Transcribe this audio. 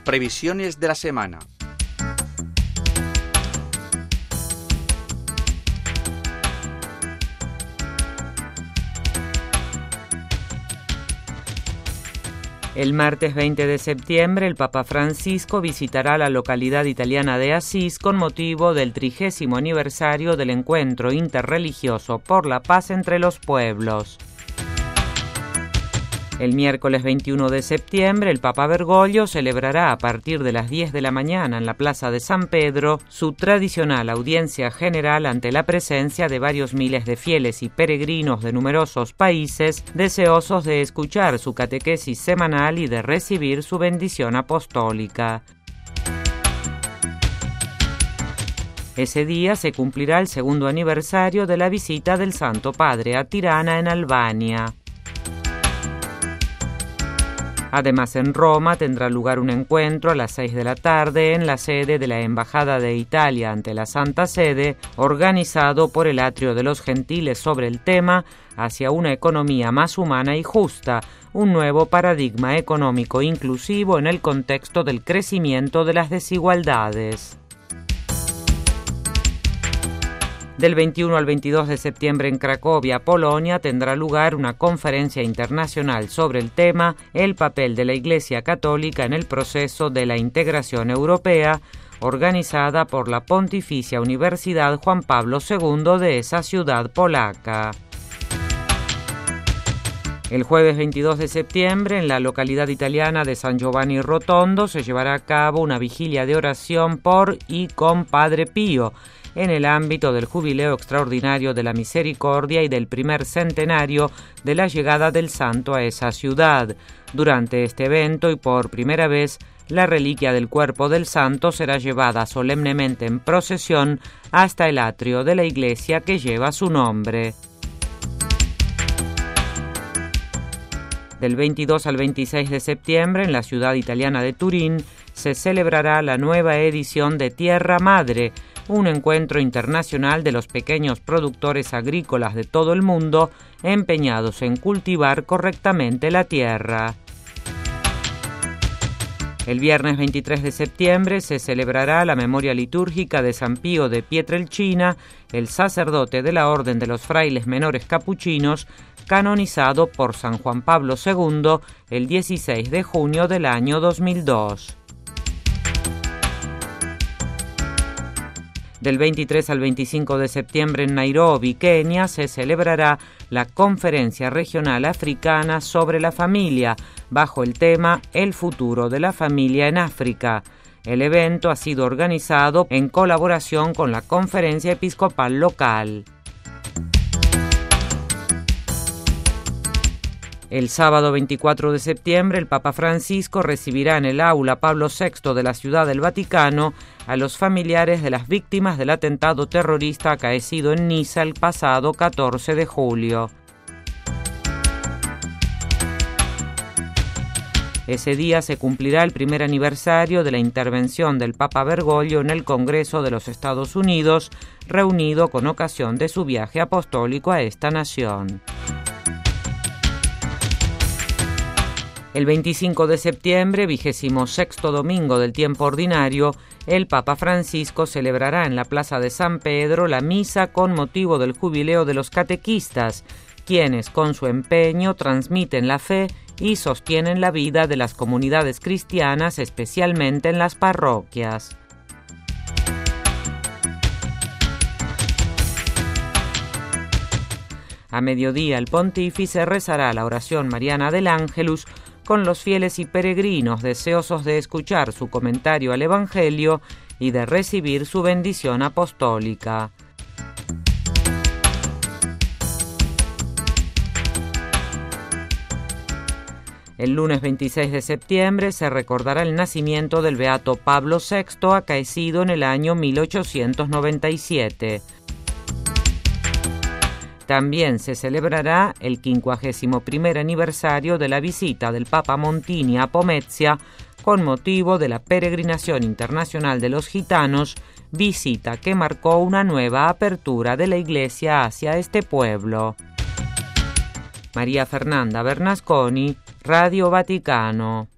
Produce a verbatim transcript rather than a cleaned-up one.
previsiones de la semana. El martes veinte de septiembre, el Papa Francisco visitará la localidad italiana de Asís con motivo del trigésimo aniversario del Encuentro Interreligioso por la Paz entre los Pueblos. El miércoles veintiuno de septiembre, el Papa Bergoglio celebrará a partir de las diez de la mañana en la Plaza de San Pedro su tradicional audiencia general ante la presencia de varios miles de fieles y peregrinos de numerosos países deseosos de escuchar su catequesis semanal y de recibir su bendición apostólica. Ese día se cumplirá el segundo aniversario de la visita del Santo Padre a Tirana, en Albania. Además, en Roma tendrá lugar un encuentro a las seis de la tarde en la sede de la Embajada de Italia ante la Santa Sede, organizado por el Atrio de los Gentiles sobre el tema Hacia una economía más humana y justa, un nuevo paradigma económico inclusivo en el contexto del crecimiento de las desigualdades. Del veintiuno al veintidós de septiembre en Cracovia, Polonia, tendrá lugar una conferencia internacional sobre el tema El papel de la Iglesia Católica en el proceso de la integración europea, organizada por la Pontificia Universidad Juan Pablo segundo de esa ciudad polaca. El jueves veintidós de septiembre, en la localidad italiana de San Giovanni Rotondo, se llevará a cabo una vigilia de oración por y con Padre Pío, en el ámbito del Jubileo Extraordinario de la Misericordia y del primer centenario de la llegada del santo a esa ciudad. Durante este evento, y por primera vez, la reliquia del cuerpo del santo será llevada solemnemente en procesión hasta el atrio de la iglesia que lleva su nombre. Del veintidós al veintiséis de septiembre, en la ciudad italiana de Turín, se celebrará la nueva edición de Tierra Madre, un encuentro internacional de los pequeños productores agrícolas de todo el mundo empeñados en cultivar correctamente la tierra. El viernes veintitrés de septiembre se celebrará la memoria litúrgica de San Pío de Pietrelcina, el sacerdote de la Orden de los Frailes Menores Capuchinos, canonizado por San Juan Pablo segundo el dieciséis de junio del año dos mil dos. Del veintitrés al veinticinco de septiembre en Nairobi, Kenia, se celebrará la Conferencia Regional Africana sobre la Familia, bajo el tema El futuro de la familia en África. El evento ha sido organizado en colaboración con la Conferencia Episcopal Local. El sábado veinticuatro de septiembre, el Papa Francisco recibirá en el aula Pablo sexto de la Ciudad del Vaticano a los familiares de las víctimas del atentado terrorista acaecido en Niza el pasado catorce de julio. Ese día se cumplirá el primer aniversario de la intervención del Papa Bergoglio en el Congreso de los Estados Unidos, reunido con ocasión de su viaje apostólico a esta nación. El veinticinco de septiembre, vigésimo sexto domingo del tiempo ordinario, el Papa Francisco celebrará en la Plaza de San Pedro la misa con motivo del jubileo de los catequistas, quienes con su empeño transmiten la fe y sostienen la vida de las comunidades cristianas, especialmente en las parroquias. A mediodía, el pontífice rezará la oración mariana del Ángelus con los fieles y peregrinos deseosos de escuchar su comentario al Evangelio y de recibir su bendición apostólica. El lunes veintiséis de septiembre se recordará el nacimiento del beato Pablo sexto, acaecido en el año mil ochocientos noventa y siete. También se celebrará el quincuagésimo primer aniversario de la visita del Papa Montini a Pomezia con motivo de la peregrinación internacional de los gitanos, visita que marcó una nueva apertura de la Iglesia hacia este pueblo. María Fernanda Bernasconi, Radio Vaticano.